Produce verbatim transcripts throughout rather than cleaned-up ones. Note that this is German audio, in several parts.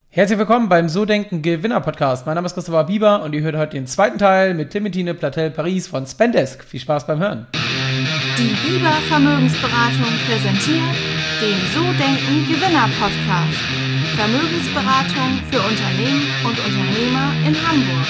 Herzlich willkommen beim So Denken Gewinner Podcast. Mein Name ist Christopher Bieber und ihr hört heute den zweiten Teil mit Clementine Platel-Paris von Spendesk. Viel Spaß beim Hören. Die Bieber Vermögensberatung präsentiert den So Denken Gewinner Podcast. Vermögensberatung für Unternehmen und Unternehmer in Hamburg.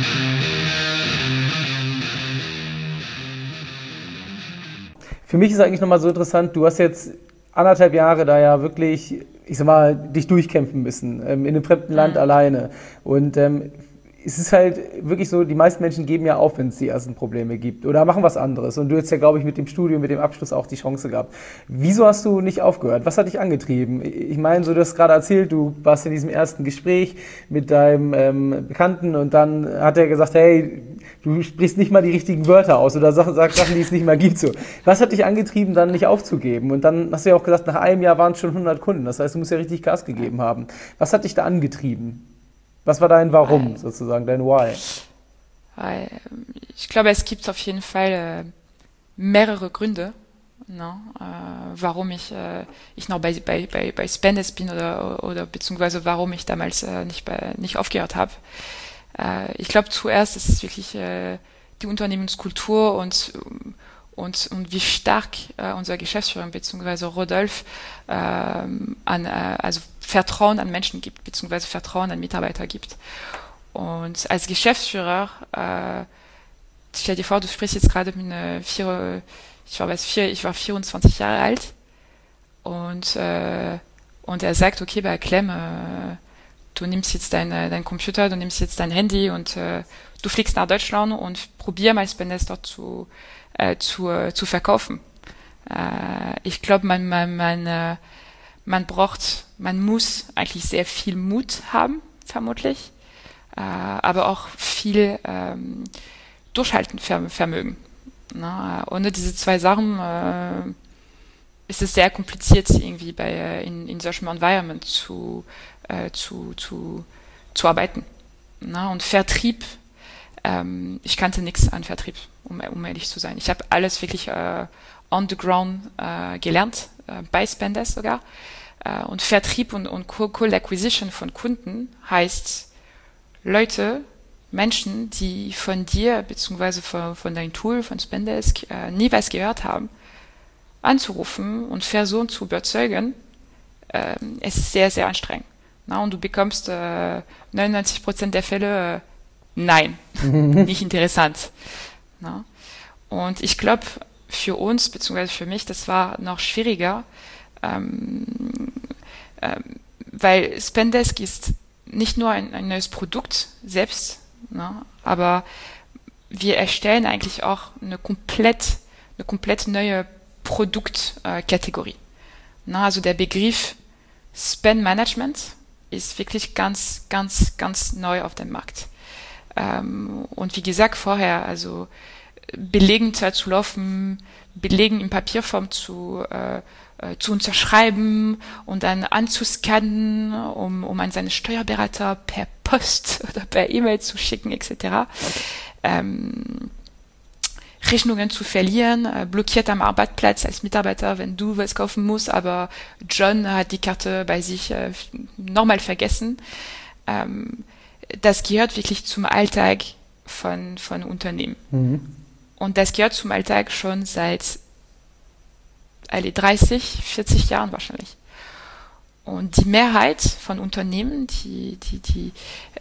Für mich ist eigentlich nochmal so interessant, du hast jetzt anderthalb Jahre da ja wirklich, ich sag mal, dich durchkämpfen müssen, ähm, in einem fremden Land mhm. alleine. Und ähm, es ist halt wirklich so, die meisten Menschen geben ja auf, wenn es die ersten Probleme gibt oder machen was anderes. Und du hast ja, glaube ich, mit dem Studium, mit dem Abschluss auch die Chance gehabt. Wieso hast du nicht aufgehört? Was hat dich angetrieben? Ich meine, so, du hast gerade erzählt, du warst in diesem ersten Gespräch mit deinem ähm, Bekannten und dann hat er gesagt, hey, du sprichst nicht mal die richtigen Wörter aus oder sagst Sachen, die es nicht mal gibt. So. Was hat dich angetrieben, dann nicht aufzugeben? Und dann hast du ja auch gesagt, nach einem Jahr waren es schon hundert Kunden. Das heißt, du musst ja richtig Gas gegeben haben. Was hat dich da angetrieben? Was war dein Warum weil, sozusagen, dein Why? Weil, ich glaube, es gibt auf jeden Fall äh, mehrere Gründe, ne, äh, warum ich, äh, ich noch bei, bei, bei, bei Spendesk bin oder, oder beziehungsweise warum ich damals äh, nicht, bei, nicht aufgehört habe. Äh, ich glaube, zuerst ist es wirklich äh, die Unternehmenskultur und Und, und wie stark äh, unser Geschäftsführer bzw. Rodolphe äh, an, äh, also Vertrauen an Menschen gibt, bzw. Vertrauen an Mitarbeiter gibt. Und als Geschäftsführer, äh, stell dir vor, du sprichst jetzt gerade mit einer vier, ich war, weiß, vier, ich war vierundzwanzig Jahre alt und, äh, und er sagt, okay, bei Clem, äh, du nimmst jetzt dein, dein Computer, du nimmst jetzt dein Handy und äh, du fliegst nach Deutschland und probier mal Spendesk dort zu Äh, zu, äh, zu verkaufen. Äh, ich glaube, man, man, man, äh, man braucht, man muss eigentlich sehr viel Mut haben, vermutlich, äh, aber auch viel ähm, Durchhaltenvermögen. Na, ohne diese zwei Sachen äh, ist es sehr kompliziert, irgendwie bei äh, in, in solchem Environment zu, äh, zu, zu, zu arbeiten. Na, und Vertrieb, ähm, ich kannte nichts an Vertrieb. Um, um ehrlich zu sein. Ich habe alles wirklich äh, on the ground äh, gelernt, äh, bei Spendesk sogar. Äh, und Vertrieb und, und Cold Acquisition von Kunden heißt Leute, Menschen, die von dir beziehungsweise von, von deinem Tool, von Spendesk äh, nie was gehört haben, anzurufen und versuchen zu überzeugen. Äh, es ist sehr, sehr anstrengend. Na, und du bekommst äh, neunundneunzig Prozent der Fälle äh, nein, nicht interessant. Na? Und ich glaube, für uns, beziehungsweise für mich, das war noch schwieriger, ähm, ähm, weil Spendesk ist nicht nur ein, ein neues Produkt selbst, na? Aber wir erstellen eigentlich auch eine komplett, eine komplett neue Produktkategorie. Äh, also der Begriff Spend Management ist wirklich ganz, ganz, ganz neu auf dem Markt. Ähm, und wie gesagt vorher, also Belegen zu laufen, Belegen in Papierform zu, äh, äh, zu unterschreiben und dann anzuscannen, um, um an seine Steuerberater per Post oder per E-Mail zu schicken, et cetera. Ähm, Rechnungen zu verlieren, äh, blockiert am Arbeitsplatz als Mitarbeiter, wenn du was kaufen musst, aber John hat die Karte bei sich äh, normal vergessen. Ähm, Das gehört wirklich zum Alltag von, von Unternehmen. Mhm. Und das gehört zum Alltag schon seit alle dreißig, vierzig Jahren wahrscheinlich. Und die Mehrheit von Unternehmen, die, die, die,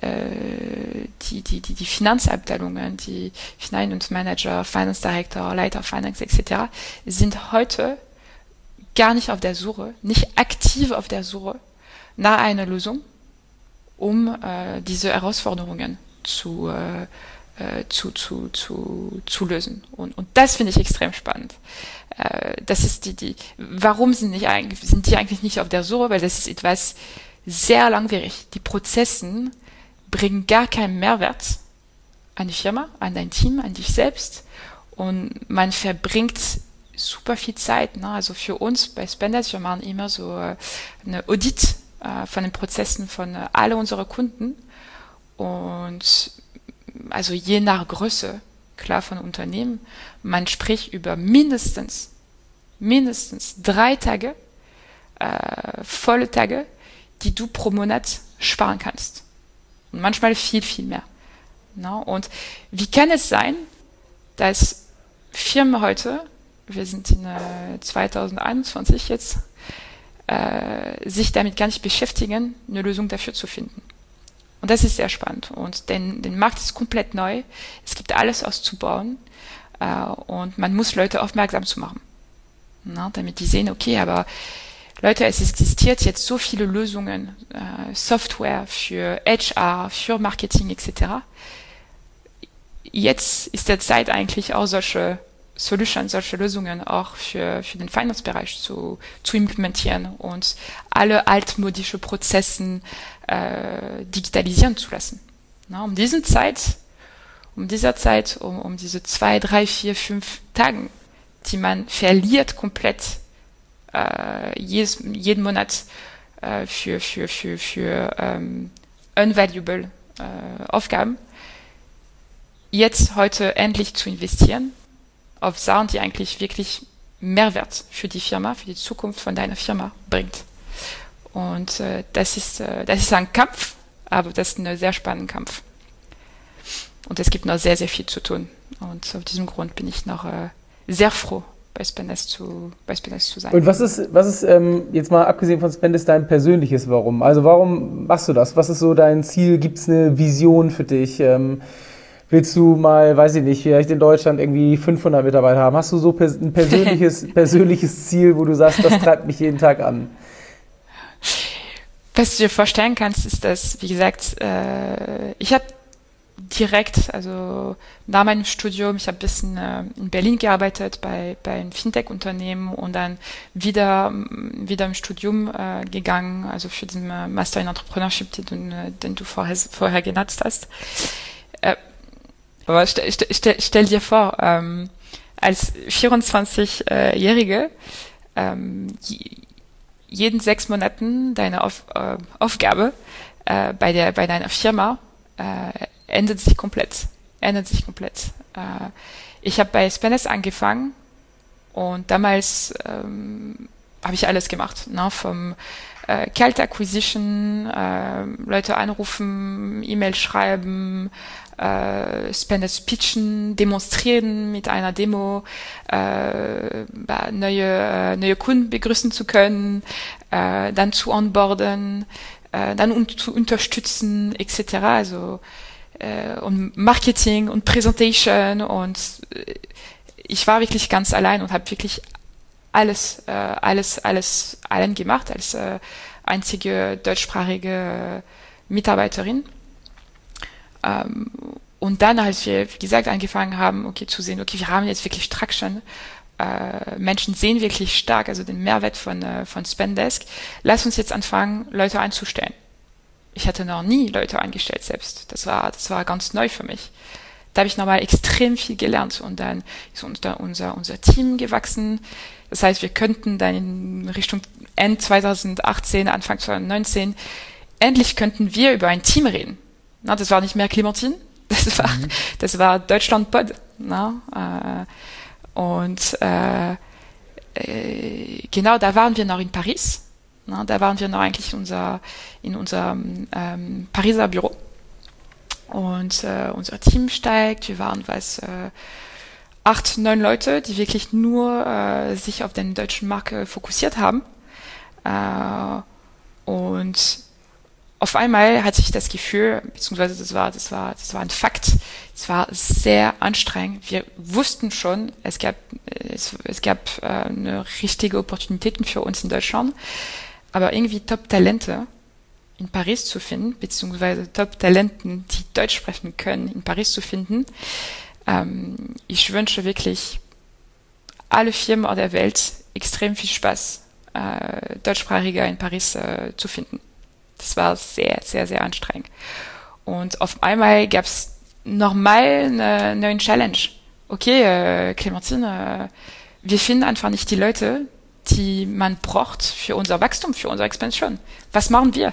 äh, die, die, die, die Finanzabteilungen, die Finance Manager, Finance Director, Leiter Finance et cetera, sind heute gar nicht auf der Suche, nicht aktiv auf der Suche nach einer Lösung, um äh, diese Herausforderungen zu, äh, äh, zu, zu, zu, zu lösen. Und, und das finde ich extrem spannend. Äh, das ist die, die, warum sind, nicht eigentlich, sind die eigentlich nicht auf der Suche? Weil das ist etwas sehr langwierig. Die Prozesse bringen gar keinen Mehrwert an die Firma, an dein Team, an dich selbst. Und man verbringt super viel Zeit. Ne? Also für uns bei Spendesk, wir machen immer so äh, eine Audit von den Prozessen von äh, alle unsere Kunden und also je nach Größe, klar von Unternehmen, man spricht über mindestens mindestens drei Tage, äh, volle Tage, die du pro Monat sparen kannst. Und manchmal viel, viel mehr. No? Und wie kann es sein, dass Firmen heute, wir sind in äh, zwanzig einundzwanzig jetzt, äh, sich damit gar nicht beschäftigen, eine Lösung dafür zu finden. Und das ist sehr spannend. Und denn, der Markt ist komplett neu. Es gibt alles auszubauen. Äh, und man muss Leute aufmerksam zu machen. Na, damit die sehen, okay, aber Leute, es existiert jetzt so viele Lösungen, äh, Software für H R, für Marketing et cetera. Jetzt ist der Zeit eigentlich auch solche Solutions, solche Lösungen auch für, für den Finance-Bereich zu, zu implementieren und alle altmodische Prozessen äh, digitalisieren zu lassen. Na, um diesen Zeit, um dieser Zeit, um, um diese zwei, drei, vier, fünf Tagen, die man verliert komplett äh, jedes, jeden Monat äh, für, für, für, für ähm, unvaluable äh, Aufgaben, jetzt heute endlich zu investieren auf Sachen, die eigentlich wirklich Mehrwert für die Firma, für die Zukunft von deiner Firma bringt. Und äh, das ist äh, das ist ein Kampf, aber das ist ein sehr spannender Kampf. Und es gibt noch sehr, sehr viel zu tun. Und aus diesem Grund bin ich noch äh, sehr froh, bei Spendesk zu, bei Spendesk zu sein. Und was ist, was ist ähm, jetzt mal abgesehen von Spendesk dein persönliches Warum? Also warum machst du das? Was ist so dein Ziel? Gibt es eine Vision für dich? Ähm, willst du mal, weiß ich nicht, vielleicht in Deutschland irgendwie fünfhundert Mitarbeiter haben? Hast du so pers- ein persönliches, persönliches Ziel, wo du sagst, das treibt mich jeden Tag an? Was du dir vorstellen kannst, ist, dass, wie gesagt, äh, ich habe direkt, also nach meinem Studium, ich habe ein bisschen äh, in Berlin gearbeitet bei, bei einem Fintech-Unternehmen und dann wieder, wieder im Studium äh, gegangen, also für den äh, Master in Entrepreneurship, den, äh, den du vorher, vorher genannt hast. Äh, aber stell, stell, stell dir vor, ähm, als vierundzwanzigjährige ähm, jeden sechs Monaten deine Auf, äh, Aufgabe äh, bei der bei deiner Firma äh, ändert sich komplett. Ändert sich komplett. Äh, ich habe bei Spendesk angefangen und damals ähm, habe ich alles gemacht, ne? Vom äh, Call Acquisition, äh, Leute anrufen, E-Mail schreiben, äh, Spendesk pitchen, demonstrieren mit einer Demo, äh, neue, äh, neue Kunden begrüßen zu können, äh, dann zu onboarden, äh, dann un- zu unterstützen, et cetera. Also äh, und Marketing und Presentation und äh, ich war wirklich ganz allein und habe wirklich alles, äh, alles, alles allein gemacht als äh, einzige deutschsprachige Mitarbeiterin. Ähm, und dann, als wir, wie gesagt, angefangen haben, okay, zu sehen, okay, wir haben jetzt wirklich Traction, äh, Menschen sehen wirklich stark, also den Mehrwert von, äh, von Spendesk, lass uns jetzt anfangen, Leute einzustellen. Ich hatte noch nie Leute eingestellt selbst. Das war, das war ganz neu für mich. Da habe ich nochmal extrem viel gelernt und dann ist unser, unser, unser Team gewachsen. Das heißt, wir könnten dann in Richtung Ende zwanzig achtzehn, Anfang zwanzig neunzehn, endlich könnten wir über ein Team reden. Na, das war nicht mehr Clementine, das war, mhm. das war Deutschland Pod. Na, äh, und äh, äh, genau, da waren wir noch in Paris. Na, da waren wir noch eigentlich in unser, in unserem ähm, Pariser Büro. Und äh, unser Team steigt. Wir waren was äh, acht, neun Leute, die wirklich nur äh, sich auf den deutschen Markt äh, fokussiert haben. Äh, und auf einmal hatte ich das Gefühl, beziehungsweise das war, das war, das war ein Fakt. Es war sehr anstrengend. Wir wussten schon, es gab, es, es gab äh, eine richtige Opportunitäten für uns in Deutschland, aber irgendwie Top-Talente in Paris zu finden, beziehungsweise Top-Talenten, die Deutsch sprechen können, in Paris zu finden. Ähm, ich wünsche wirklich alle Firmen auf der Welt extrem viel Spaß, äh, Deutschsprachige in Paris äh, zu finden. Das war sehr, sehr, sehr anstrengend. Und auf einmal gab es nochmal eine neue Challenge. Okay, äh, Clementine, äh, wir finden einfach nicht die Leute, die man braucht für unser Wachstum, für unsere Expansion. Was machen wir?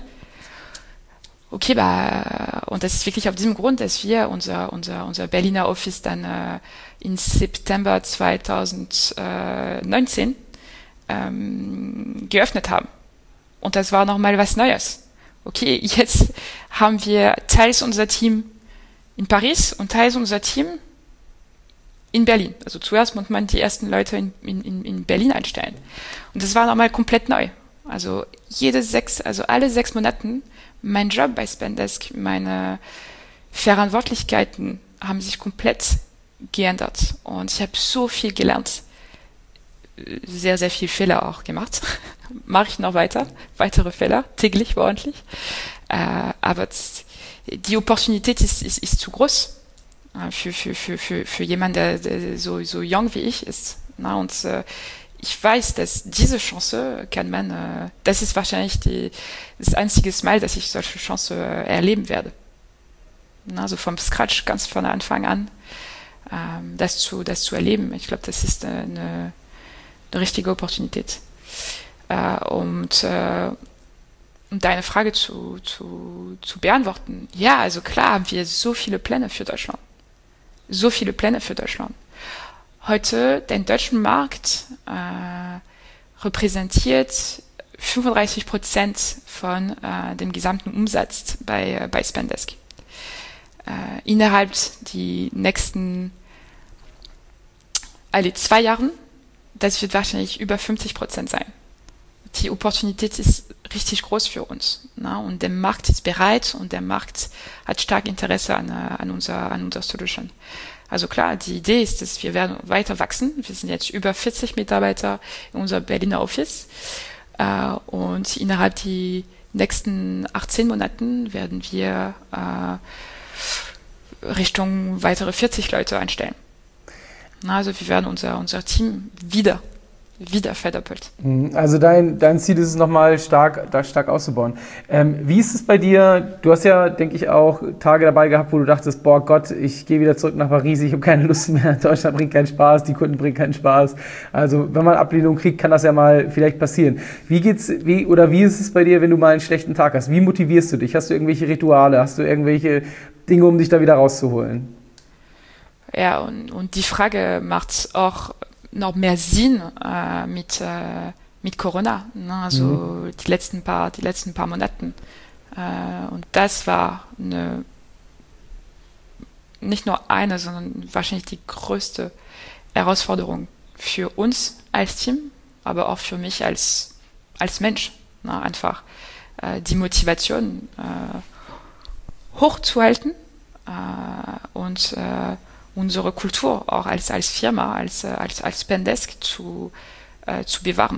Okay, bah, und das ist wirklich auf diesem Grund, dass wir unser, unser, unser Berliner Office dann äh, im September zwanzig neunzehn ähm, geöffnet haben. Und das war nochmal was Neues. Okay, jetzt haben wir teils unser Team in Paris und teils unser Team in Berlin. Also zuerst muss man die ersten Leute in, in, in Berlin einstellen. Und das war nochmal komplett neu. Also jede sechs, also alle sechs Monaten, mein Job bei Spendesk, meine Verantwortlichkeiten haben sich komplett geändert. Und ich habe so viel gelernt. Sehr, sehr viel Fehler auch gemacht. Mache ich noch weiter. Weitere Fehler, täglich, ordentlich. Äh, aber die Opportunität ist, ist, ist zu groß äh, für, für, für, für, für jemanden, der, der so, so jung wie ich ist. Na, und äh, ich weiß, dass diese Chance kann man, äh, das ist wahrscheinlich die, das einzige Mal, dass ich solche Chance äh, erleben werde. Na, also vom Scratch, ganz von Anfang an, ähm, das, zu, das zu erleben. Ich glaube, das ist eine, eine, eine richtige Opportunität. Äh, und äh, um deine Frage zu, zu, zu beantworten, ja, also klar haben wir so viele Pläne für Deutschland. So viele Pläne für Deutschland. Heute, den deutschen Markt äh, repräsentiert fünfunddreißig Prozent von äh, dem gesamten Umsatz bei, äh, bei Spendesk. Äh, innerhalb die nächsten alle zwei Jahren, das wird wahrscheinlich über fünfzig Prozent sein. Die Opportunität ist richtig groß für uns. Na? Und der Markt ist bereit und der Markt hat stark Interesse an, an, unser, an unserer Solution. Also klar, die Idee ist, dass wir werden weiter wachsen. Wir sind jetzt über vierzig Mitarbeiter in unserem Berliner Office. Äh, und innerhalb die nächsten achtzehn Monaten werden wir äh, Richtung weitere vierzig Leute einstellen. Na, also wir werden unser, unser Team wieder wieder verdoppelt. Also dein, dein Ziel ist es nochmal stark, stark auszubauen. Ähm, wie ist es bei dir? Du hast ja, denke ich, auch Tage dabei gehabt, wo du dachtest, boah Gott, ich gehe wieder zurück nach Paris, ich habe keine Lust mehr, Deutschland bringt keinen Spaß, die Kunden bringen keinen Spaß. Also wenn man Ablehnung kriegt, kann das ja mal vielleicht passieren. Wie geht's, wie, oder wie ist es bei dir, wenn du mal einen schlechten Tag hast? Wie motivierst du dich? Hast du irgendwelche Rituale? Hast du irgendwelche Dinge, um dich da wieder rauszuholen? Ja, und, und die Frage macht auch noch mehr Sinn äh, mit, äh, mit Corona, ne? Also mhm. die letzten paar, die letzten paar Monaten. Äh, und das war eine, nicht nur eine, sondern wahrscheinlich die größte Herausforderung für uns als Team, aber auch für mich als, als Mensch. Ne? Einfach äh, die Motivation äh, hochzuhalten äh, und äh, unsere Kultur auch als, als Firma, als, als, als Spendesk zu, äh, zu bewahren.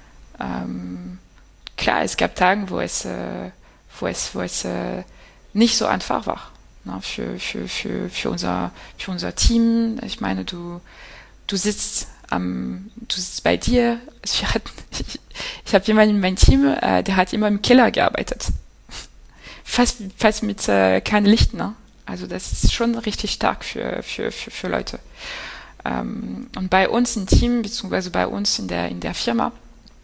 Ähm, klar, es gab Tage, wo es, äh, wo es, wo es äh, nicht so einfach war, ne, für, für, für, für, unser, für unser Team. Ich meine, du, du sitzt am, du sitzt bei dir. Ich, ich, ich habe jemanden in meinem Team, äh, der hat immer im Keller gearbeitet. Fast, fast mit äh, keinem Licht, ne? Also das ist schon richtig stark für, für, für, für Leute. Ähm, und bei uns im Team, beziehungsweise bei uns in der, in der Firma,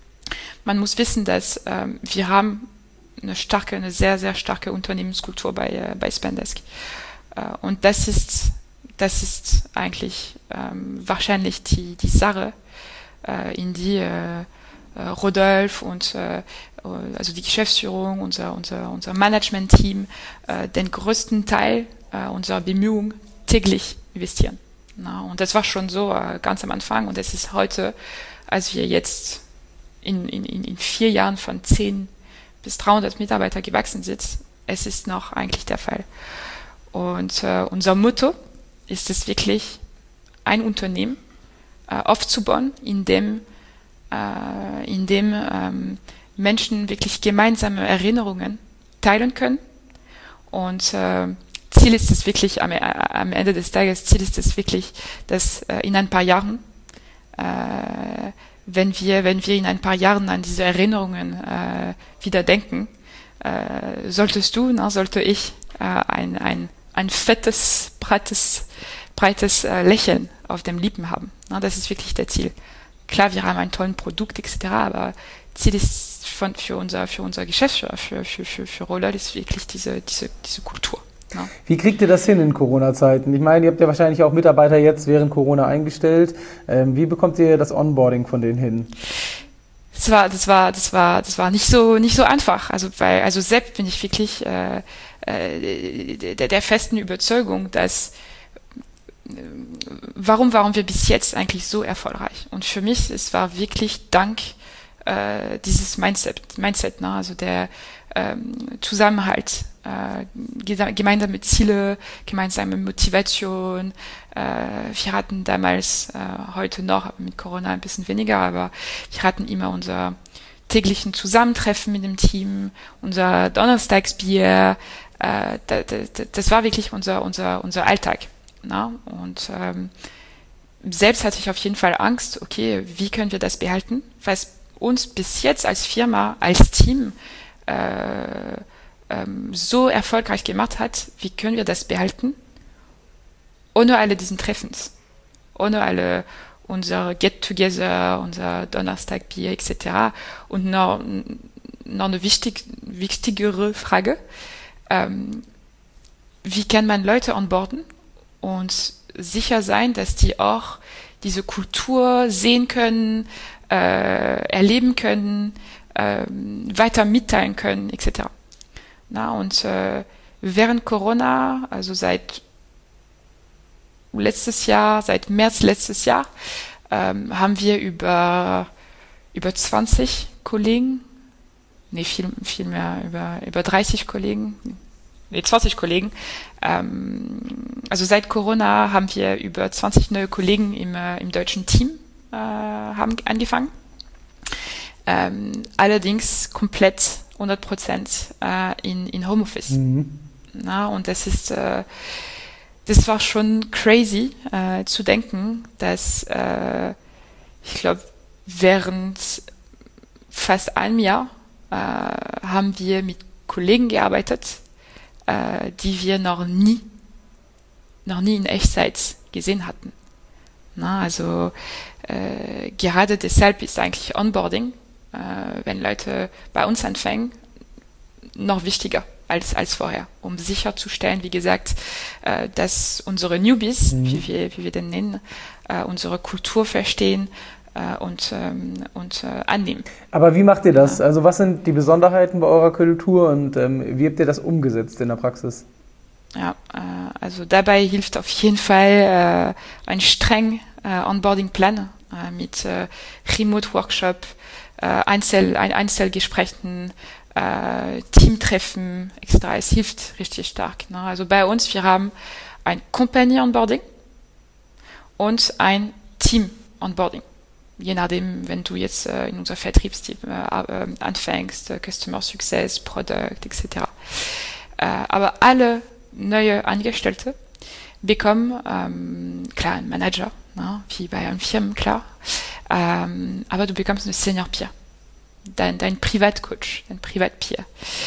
man muss wissen, dass ähm, wir haben eine starke, eine sehr, sehr starke Unternehmenskultur bei, äh, bei Spendesk. Äh, und das ist, das ist eigentlich ähm, wahrscheinlich die, die Sache, äh, in die äh, äh, Rodolphe und äh, also die Geschäftsführung, unser, unser, unser Management-Team, äh, den größten Teil äh, unserer Bemühungen täglich investieren. Na, und das war schon so äh, ganz am Anfang und es ist heute, als wir jetzt in, in, in vier Jahren von zehn bis dreihundert Mitarbeiter gewachsen sind, es ist noch eigentlich der Fall. Und äh, unser Motto ist es wirklich, ein Unternehmen äh, aufzubauen, in dem, äh, in dem ähm, Menschen wirklich gemeinsame Erinnerungen teilen können. Und äh, Ziel ist es wirklich, am, äh, am Ende des Tages, Ziel ist es wirklich, dass äh, in ein paar Jahren, äh, wenn wir, wenn wir in ein paar Jahren an diese Erinnerungen äh, wieder denken, äh, solltest du, na, sollte ich äh, ein, ein, ein fettes, breites, breites äh, Lächeln auf den Lippen haben. Na, das ist wirklich der Ziel. Klar, wir haben ein tolles Produkt et cetera, aber Ziel ist von, für unser, für unser Geschäftsführer, für, für, für, für Roller ist wirklich diese, diese, diese Kultur. Ja. Wie kriegt ihr das hin in Corona-Zeiten? Ich meine, ihr habt ja wahrscheinlich auch Mitarbeiter jetzt während Corona eingestellt. Ähm, wie bekommt ihr das Onboarding von denen hin? das war, das war, das war, das war nicht so, nicht so einfach. Also, weil, also selbst bin ich wirklich äh, äh, der, der festen Überzeugung, dass äh, warum waren wir bis jetzt eigentlich so erfolgreich? Und für mich, es war wirklich dank äh, dieses Mindset, Mindset, ne? Also der ähm, Zusammenhalt, äh, gemeinsame Ziele, gemeinsame Motivation. Äh, wir hatten damals, äh, heute noch mit Corona ein bisschen weniger, aber wir hatten immer unser täglichen Zusammentreffen mit dem Team, unser Donnerstagsbier. Äh, das, das, das war wirklich unser unser unser Alltag. Na? Und ähm, selbst hatte ich auf jeden Fall Angst, okay, wie können wir das behalten? Weil es uns bis jetzt als Firma, als Team äh, ähm, so erfolgreich gemacht hat, wie können wir das behalten? Ohne alle diesen Treffens, ohne alle unsere Get-Together, unser Donnerstagbier et cetera. Und noch, noch eine wichtig, wichtigere Frage, ähm, wie kann man Leute onboarden und sicher sein, dass die auch diese Kultur sehen können, äh, erleben können, äh, weiter mitteilen können, et cetera. Na, und äh, während Corona, also seit letztes Jahr, seit März letztes Jahr, ähm, haben wir über über zwanzig Kollegen, nee, viel, viel mehr, über, über dreißig Kollegen, nee, zwanzig Kollegen, ähm, also seit Corona haben wir über zwanzig neue Kollegen im, äh, im deutschen Team äh, haben angefangen. Ähm, allerdings komplett hundert Prozent äh, in, in Homeoffice. Mhm. Na, und das ist, äh, das war schon crazy äh, zu denken, dass äh, ich glaube, während fast einem Jahr äh, haben wir mit Kollegen gearbeitet, äh, die wir noch nie, noch nie in Echtzeit gesehen hatten. Na, also äh, gerade deshalb ist eigentlich Onboarding, äh, wenn Leute bei uns anfangen, noch wichtiger als als vorher, um sicherzustellen, wie gesagt, äh, dass unsere Newbies, mhm. wie wir wie wir den nennen, äh, unsere Kultur verstehen äh, und ähm, und äh, annehmen. Aber wie macht ihr das? Ja. Also was sind die Besonderheiten bei eurer Kultur und ähm, wie habt ihr das umgesetzt in der Praxis? Ja, äh, also dabei hilft auf jeden Fall äh, ein streng äh, Onboarding-Plan äh, mit äh, Remote-Workshop, äh, Einzel, ein Einzelgesprächen, äh, Teamtreffen et cetera. Es hilft richtig stark. Ne? Also bei uns, wir haben ein Company-Onboarding und ein Team-Onboarding. Je nachdem, wenn du jetzt äh, in unser Vertriebsteam äh, äh, anfängst, äh, Customer Success, Product et cetera. Äh, aber alle neue Angestellte bekommen, ähm, klar, einen Manager, ne, wie bei einem Firmen, klar, ähm, aber du bekommst eine Senior Peer, dein, dein Privatcoach, dein Privatpeer.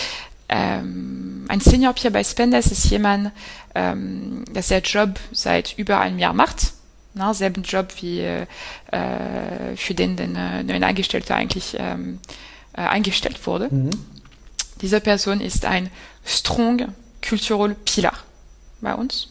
Ähm, ein Senior Peer bei Spendesk ist jemand, ähm, der der Job seit über einem Jahr macht, ne, selben Job wie äh, für den der neue Angestellte eigentlich ähm, äh, eingestellt wurde. Mhm. Diese Person ist ein strong Cultural Pillar bei uns.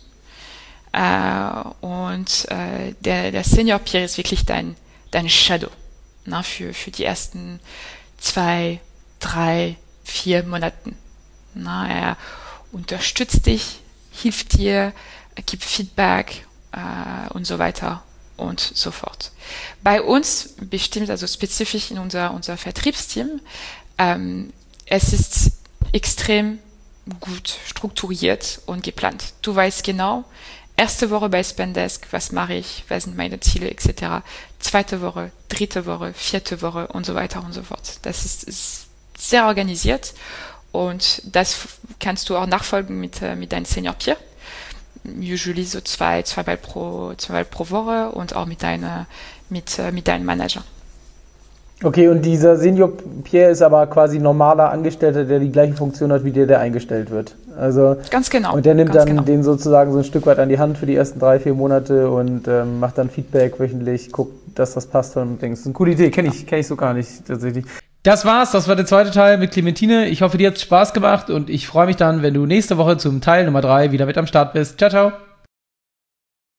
Äh, und äh, der, der Senior Peer ist wirklich dein, dein Shadow, na, für, für die ersten zwei, drei, vier Monaten. Na, er unterstützt dich, hilft dir, gibt Feedback äh, und so weiter und so fort. Bei uns bestimmt, also spezifisch in unser, unser Vertriebsteam, ähm, es ist extrem gut strukturiert und geplant. Du weißt genau, erste Woche bei Spendesk, was mache ich, was sind meine Ziele et cetera. Zweite Woche, dritte Woche, vierte Woche und so weiter und so fort. Das ist, ist sehr organisiert und das kannst du auch nachfolgen mit, mit deinem Senior Peer. Usually so zwei, zweimal pro, zweimal pro Woche und auch mit deiner, mit, mit deinem Manager. Okay, und dieser Senior Peer ist aber quasi normaler Angestellter, der die gleiche Funktion hat wie der, der eingestellt wird. Also ganz genau. Und der nimmt dann genau. den sozusagen so ein Stück weit an die Hand für die ersten drei, vier Monate und ähm, macht dann Feedback wöchentlich, guckt, dass das passt und denkst, das ist eine coole Idee, kenne ich, kenn ich so gar nicht tatsächlich. Das war's, das war der zweite Teil mit Clementine. Ich hoffe, dir hat's Spaß gemacht und ich freue mich dann, wenn du nächste Woche zum Teil Nummer drei wieder mit am Start bist. Ciao, ciao.